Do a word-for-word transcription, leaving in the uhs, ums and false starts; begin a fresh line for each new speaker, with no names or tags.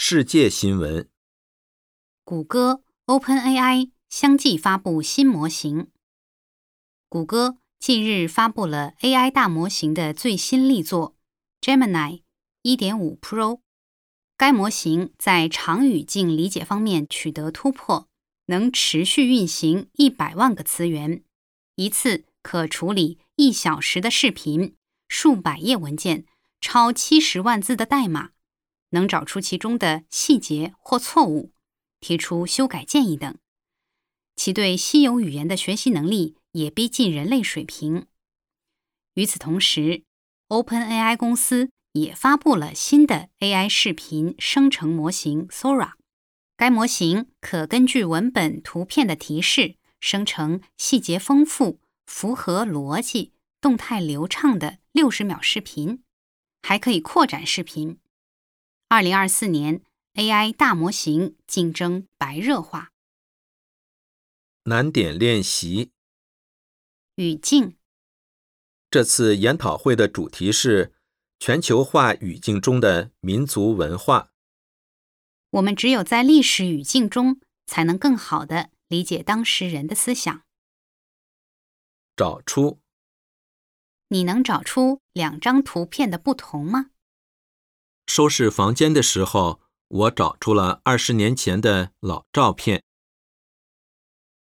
世界新闻。
谷歌 OpenAI 相继发布新模型。谷歌近日发布了 A I 大模型的最新力作 Gemini 一点五 Pro。该模型在长语境理解方面取得突破，能持续运行一百万个词源，一次可处理一小时的视频、数百页文件、超七十万字的代码，能找出其中的细节或错误，提出修改建议等。其对稀有语言的学习能力也逼近人类水平。与此同时 ，OpenAI 公司也发布了新的 A I 视频生成模型 Sora。该模型可根据文本、图片的提示，生成细节丰富、符合逻辑、动态流畅的六十秒视频，还可以扩展视频。二零二四年 A I 大模型竞争白热化。
难点练习。
语境。
这次研讨会的主题是全球化语境中的民族文化。
我们只有在历史语境中，才能更好地理解当时人的思想。
找出。
你能找出两张图片的不同吗？
收拾房间的时候，我找出了二十年前的老照片。